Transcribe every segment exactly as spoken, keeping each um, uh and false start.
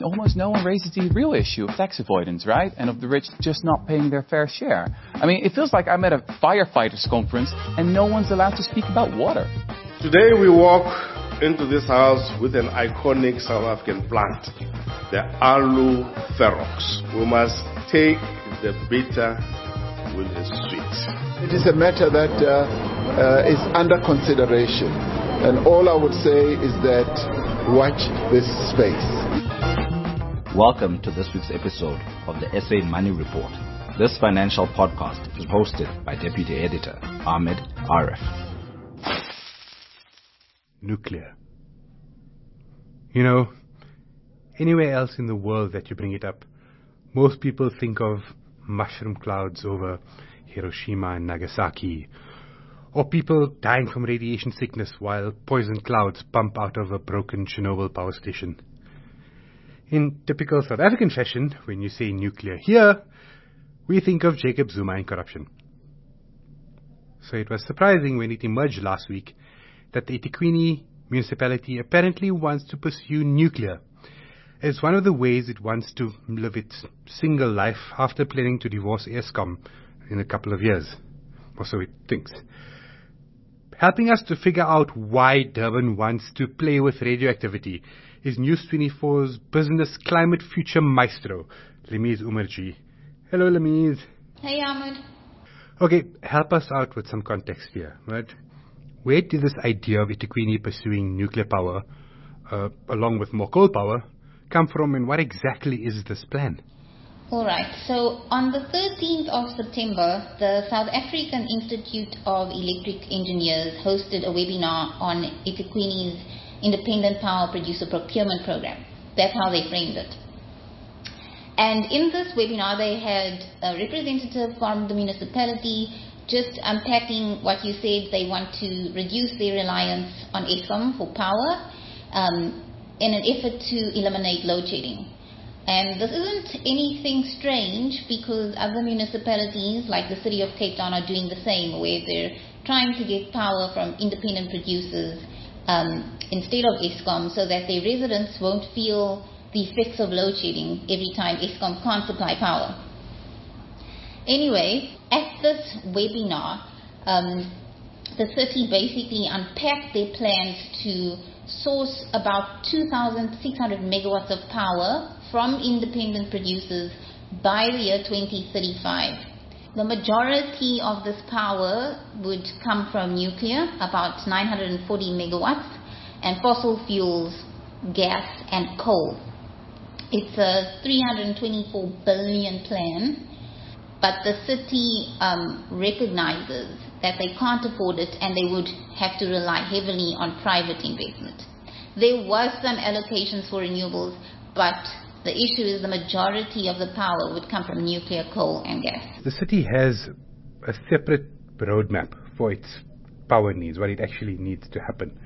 almost no one raises the real issue of tax avoidance, right? And of the rich just not paying their fair share. I mean, it feels like I'm at a firefighters conference and no one's allowed to speak about water. Today we walk into this house with an iconic South African plant, the Aloe Ferox. We must take the bitter with the sweet. It is a matter that uh, uh, is under consideration, and all I would say is that watch this space. Welcome to this week's episode of the S A Money Report. This financial podcast is hosted by Deputy Editor Ahmed Arif. Nuclear. You know, anywhere else in the world that you bring it up, most people think of mushroom clouds over Hiroshima and Nagasaki, or people dying from radiation sickness while poison clouds pump out of a broken Chernobyl power station. In typical South African fashion, when you say nuclear here, we think of Jacob Zuma and corruption. So it was surprising when it emerged last week that the eThekwini municipality apparently wants to pursue nuclear as one of the ways it wants to live its single life after planning to divorce Eskom in a couple of years, or so it thinks. Helping us to figure out why Durban wants to play with radioactivity is News twenty-four's business climate future maestro, Lemise Umarji. Hello, Lemise. Hey, Ahmed. Okay, help us out with some context here, right? Where did this idea of eThekwini pursuing nuclear power, uh, along with more coal power, come from, and what exactly is this plan? Alright, so on the thirteenth of September, the South African Institute of Electric Engineers hosted a webinar on eThekwini's Independent Power Producer Procurement Program. That's how they framed it. And in this webinar, they had a representative from the municipality just unpacking what you said. They want to reduce their reliance on Eskom for power um, in an effort to eliminate load shedding. And this isn't anything strange because other municipalities like the city of Cape Town are doing the same, where they're trying to get power from independent producers um, instead of Eskom, so that their residents won't feel the effects of load shedding every time Eskom can't supply power. Anyway, at this webinar, um, the city basically unpacked their plans to source about two thousand six hundred megawatts of power from independent producers by the year twenty thirty-five. The majority of this power would come from nuclear, about nine hundred forty megawatts, and fossil fuels, gas, and coal. It's a three hundred twenty-four billion plan. But the city um, recognizes that they can't afford it and they would have to rely heavily on private investment. There was some allocations for renewables, but the issue is the majority of the power would come from nuclear, coal, and gas. The city has a separate roadmap for its power needs, what it actually needs to happen.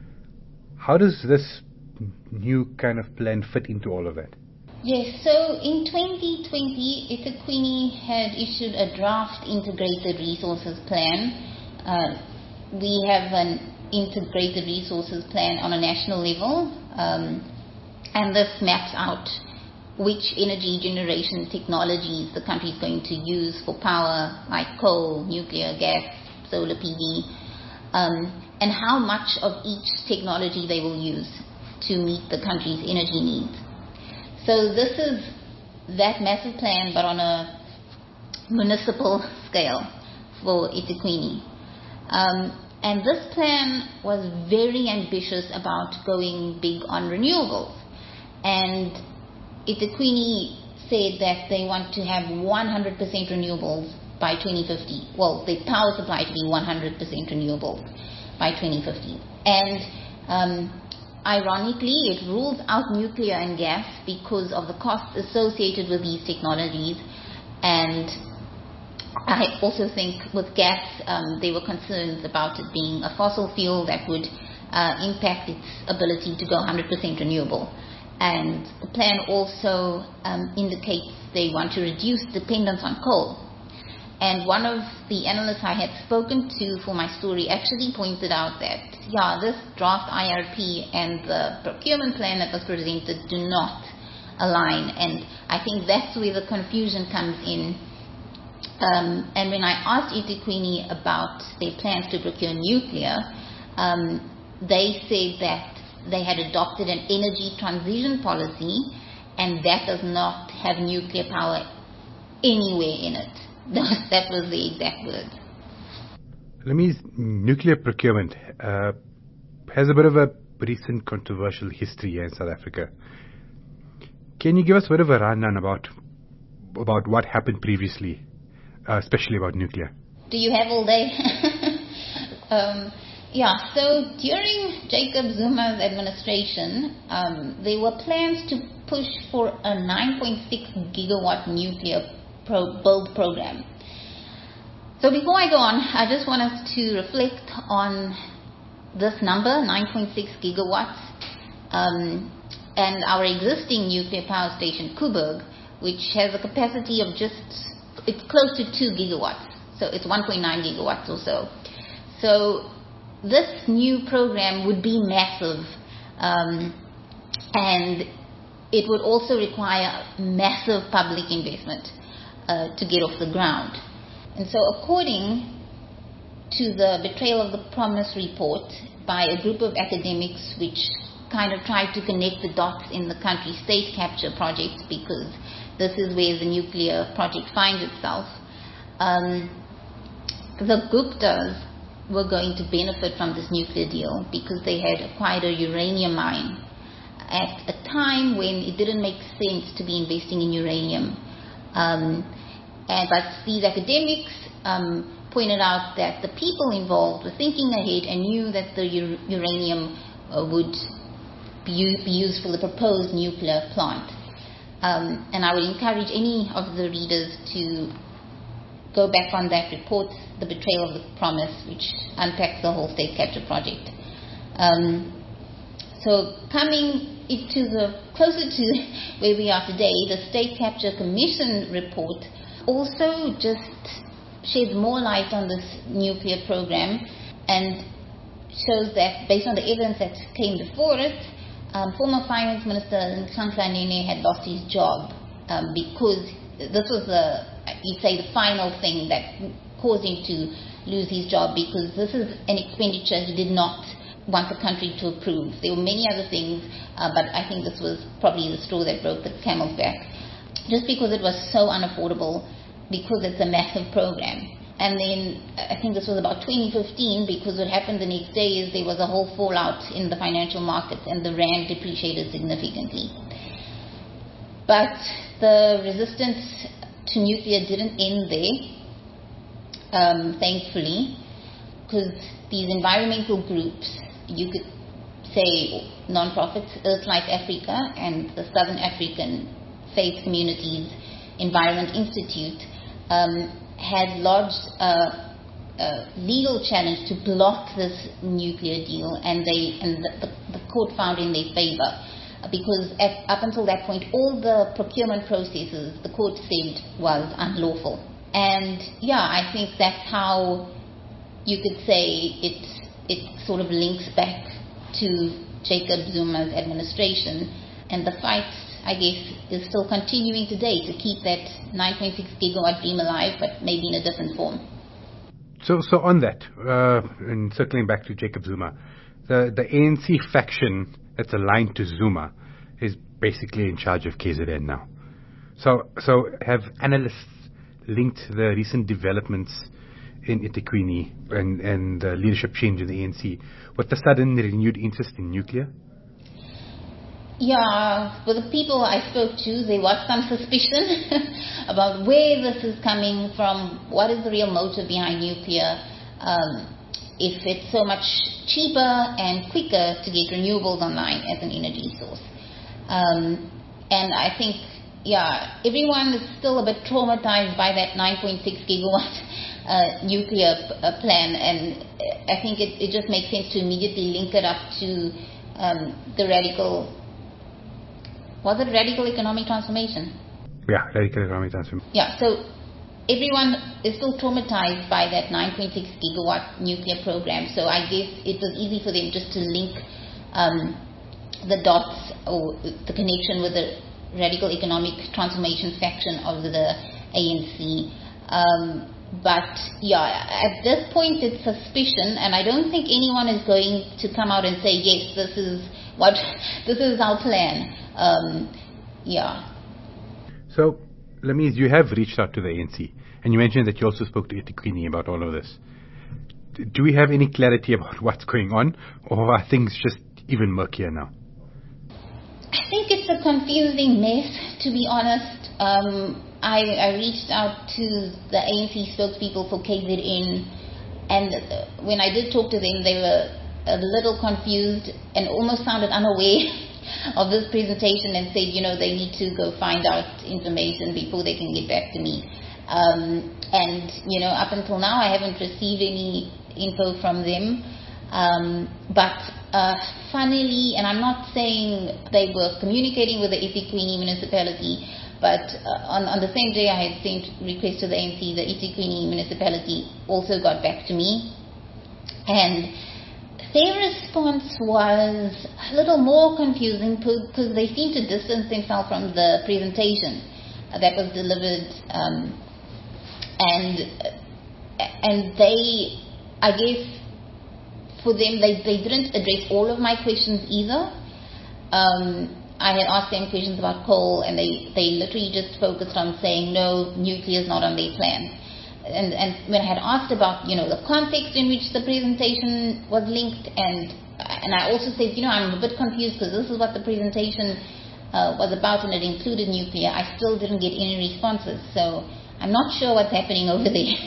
How does this new kind of plan fit into all of that? Yes, so in twenty twenty, eThekwini had issued a draft integrated resources plan. Uh, we have an integrated resources plan on a national level, um, and this maps out which energy generation technologies the country is going to use for power, like coal, nuclear, gas, solar P V, um, and how much of each technology they will use to meet the country's energy needs. So this is that massive plan, but on a municipal scale for eThekwini. Um, and this plan was very ambitious about going big on renewables. And eThekwini said that they want to have one hundred percent renewables by twenty fifty. Well, the power supply to be one hundred percent renewables by twenty fifty. And um, ironically, it rules out nuclear and gas because of the costs associated with these technologies. And I also think with gas, um, there were concerns about it being a fossil fuel that would uh, impact its ability to go one hundred percent renewable. And the plan also um, indicates they want to reduce dependence on coal. And one of the analysts I had spoken to for my story actually pointed out that, yeah, this draft I R P and the procurement plan that was presented do not align. And I think that's where the confusion comes in. Um, and when I asked eThekwini about their plans to procure nuclear, um, they said that they had adopted an energy transition policy, and that does not have nuclear power anywhere in it. That was the exact words. Lemi's nuclear procurement uh, has a bit of a recent controversial history here in South Africa. Can you give us a bit of a rundown about about what happened previously, uh, especially about nuclear? Do you have all day? um, yeah, so during Jacob Zuma's administration, um, there were plans to push for a nine point six gigawatt nuclear pro- build program. So before I go on, I just want us to reflect on this number, nine point six gigawatts, um, and our existing nuclear power station, Koeberg, which has a capacity of just, it's close to two gigawatts. So it's one point nine gigawatts or so. So this new program would be massive, um, and it would also require massive public investment uh, to get off the ground. And so according to the Betrayal of the Promise report by a group of academics which kind of tried to connect the dots in the country's state capture projects, because this is where the nuclear project finds itself, um, the Guptas were going to benefit from this nuclear deal because they had acquired a uranium mine at a time when it didn't make sense to be investing in uranium. Um, And, but these academics um, pointed out that the people involved were thinking ahead and knew that the ur- uranium uh, would be, u- be used for the proposed nuclear plant. Um, and I would encourage any of the readers to go back on that report, The Betrayal of the Promise, which unpacks the whole state capture project. Um, so coming into the closer to where we are today, the State Capture Commission report also just sheds more light on this nuclear program and shows that based on the evidence that came before it, um, former Finance Minister Nhlanhla Nene had lost his job um, because this was the, you'd say, the final thing that caused him to lose his job, because this is an expenditure he did not want the country to approve. There were many other things, uh, but I think this was probably the straw that broke the camel's back, just because it was so unaffordable, because it's a massive program. And then I think this was about twenty fifteen, because what happened the next day is there was a whole fallout in the financial markets and the rand depreciated significantly. But the resistance to nuclear didn't end there, um, thankfully, because these environmental groups, you could say non-profits, Earthlight Africa and the Southern African Faith Communities Environment Institute, um, had lodged a, a legal challenge to block this nuclear deal, and they and the, the, the court found in their favor, because at, up until that point all the procurement processes the court said was unlawful. And yeah, I think that's how you could say it it sort of links back to Jacob Zuma's administration, and the fight, I guess, is still continuing today to keep that nine point six gigawatt dream alive, but maybe in a different form. So, so on that, uh, and circling back to Jacob Zuma, the, the A N C faction that's aligned to Zuma is basically in charge of K Z N now. So, so have analysts linked the recent developments in eThekwini and, and the leadership change in the A N C with the sudden renewed interest in nuclear? Yeah, for the people I spoke to, there was some suspicion about where this is coming from, what is the real motive behind nuclear, um, if it's so much cheaper and quicker to get renewables online as an energy source. Um, and I think, yeah, everyone is still a bit traumatized by that nine point six gigawatt uh, nuclear p- uh, plan, and I think it, it just makes sense to immediately link it up to um, the radical Was it radical economic transformation? Yeah, radical economic transformation. Yeah, so everyone is still traumatized by that nine point six gigawatt nuclear program. So I guess it was easy for them just to link um, the dots or the connection with the Radical Economic Transformation faction of the A N C. Um, but yeah, at this point it's suspicion, and I don't think anyone is going to come out and say, yes, this is what, this is our plan. Um, yeah. So, Lamise, you have reached out to the A N C, and you mentioned that you also spoke to eThekwini about all of this. Do we have any clarity about what's going on, or are things just even murkier now? I think it's a confusing mess, to be honest. Um, I, I reached out to the A N C spokespeople for K Z N, and when I did talk to them, they were a little confused and almost sounded unaware of this presentation and said, you know, they need to go find out information before they can get back to me. Um, and, you know, up until now, I haven't received any info from them. Um, but uh, funnily, and I'm not saying they were communicating with the eThekwini municipality, but uh, on, on the same day I had sent request to the A N C, the eThekwini municipality also got back to me. And their response was a little more confusing because they seemed to distance themselves from the presentation that was delivered, um, and and they, I guess, for them, they, they didn't address all of my questions either. Um, I had asked them questions about coal, and they, they literally just focused on saying, no, nuclear is not on their plans. And, and when I had asked about, you know, the context in which the presentation was linked, and and I also said, you know, I'm a bit confused because this is what the presentation uh, was about, and it included nuclear. I still didn't get any responses, so I'm not sure what's happening over there.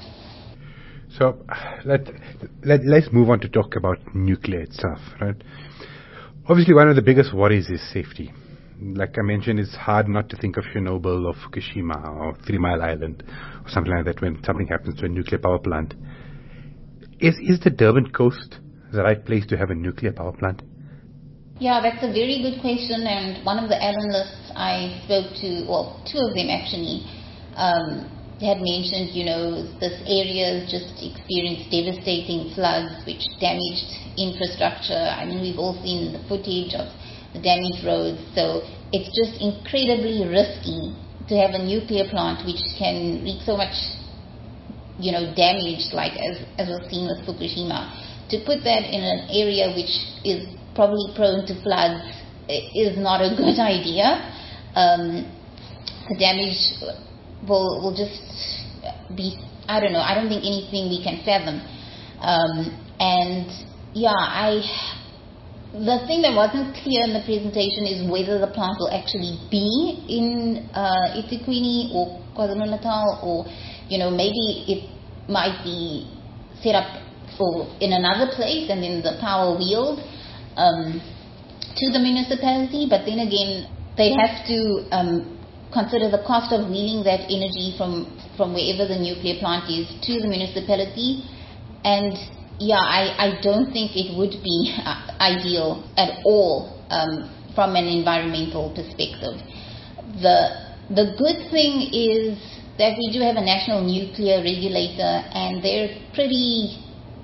So let, let, let's move on to talk about nuclear itself, right? Obviously, one of the biggest worries is safety. Like I mentioned, it's hard not to think of Chernobyl or Fukushima or Three Mile Island or something like that when something happens to a nuclear power plant. Is is the Durban coast the right place to have a nuclear power plant? Yeah, that's a very good question, and one of the analysts I spoke to, well, two of them actually, um, had mentioned, you know, this area has just experienced devastating floods which damaged infrastructure. I mean, we've all seen the footage of the damaged roads, so it's just incredibly risky to have a nuclear plant which can wreak so much, you know, damage, like as, as was seen with Fukushima. To put that in an area which is probably prone to floods is not a good idea. Um, the damage will, will just be, I don't know, I don't think anything we can fathom. Um, and yeah, I... The thing that wasn't clear in the presentation is whether the plant will actually be in uh, eThekwini or KwaZulu-Natal, or, you know, maybe it might be set up for in another place and then the power wheeled um, to the municipality. But then again, they have to um, consider the cost of wheeling that energy from, from wherever the nuclear plant is to the municipality. And yeah, I, I don't think it would be uh, ideal at all um, from an environmental perspective. The the good thing is that we do have a national nuclear regulator, and they're pretty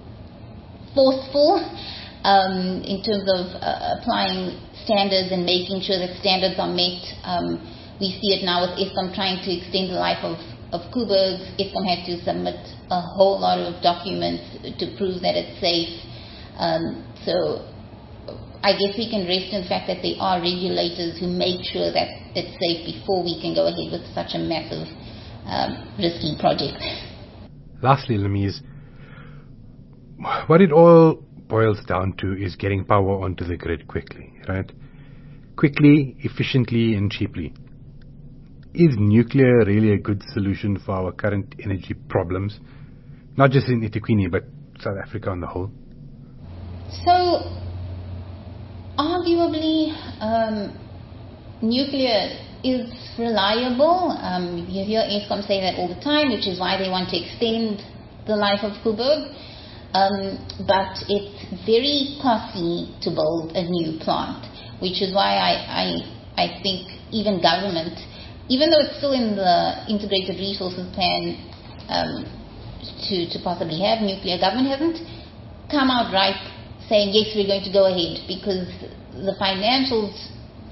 forceful um, in terms of uh, applying standards and making sure that standards are met. Um, we see it now with Eskom trying to extend the life of of Koeberg. Eskom had to submit a whole lot of documents to prove that it's safe. Um, so I guess we can rest in the fact that there are regulators who make sure that it's safe before we can go ahead with such a massive, um, risky project. Lastly, Lamise, what it all boils down to is getting power onto the grid quickly, right? Quickly, efficiently, and cheaply. Is nuclear really a good solution for our current energy problems? Not just in eThekwini, but South Africa on the whole? So, arguably, um, nuclear is reliable. Um, you hear Eskom say that all the time, which is why they want to extend the life of Koeberg. Um, but it's very costly to build a new plant, which is why I, I, I think even government, even though it's still in the integrated resources plan um, to, to possibly have nuclear, government hasn't come out right saying, yes, we're going to go ahead, because the financials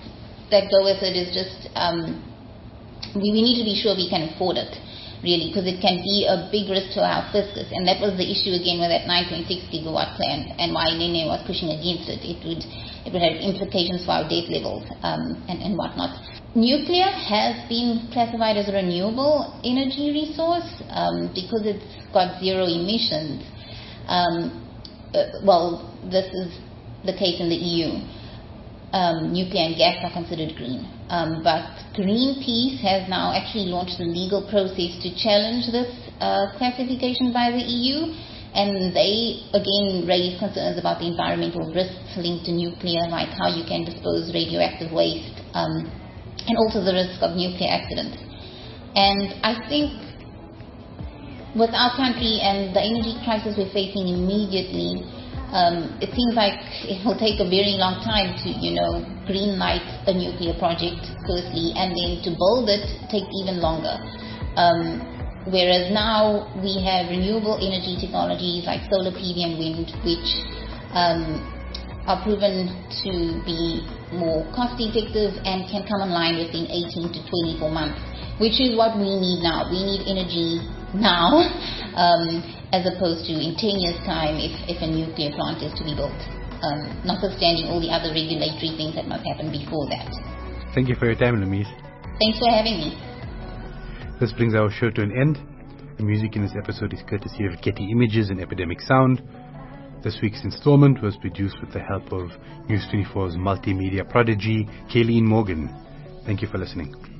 that go with it is just um, we, we need to be sure we can afford it, really, because it can be a big risk to our fiscus. And that was the issue again with that nine point six gigawatt plan, and why Nene was pushing against it. It would it would have implications for our debt levels um, and, and whatnot. Nuclear has been classified as a renewable energy resource um, because it's got zero emissions. Um, uh, well, this is the case in the E U. Um, nuclear and gas are considered green. Um, but Greenpeace has now actually launched a legal process to challenge this uh, classification by the E U, and they again raise concerns about the environmental risks linked to nuclear, like how you can dispose radioactive waste, um, and also the risk of nuclear accidents. And I think with our country and the energy crisis we're facing immediately, Um, it seems like it will take a very long time to, you know, green light a nuclear project, firstly, and then to build it takes even longer. Um, whereas now we have renewable energy technologies like solar P V and wind, which um, are proven to be more cost effective and can come online within eighteen to twenty-four months, which is what we need now. We need energy now. um, as opposed to in ten years' time if, if a nuclear plant is to be built, um, notwithstanding all the other regulatory things that must happen before that. Thank you for your time, Loumise. Thanks for having me. This brings our show to an end. The music in this episode is courtesy of Getty Images and Epidemic Sound. This week's installment was produced with the help of News twenty-four's multimedia prodigy, Kayleen Morgan. Thank you for listening.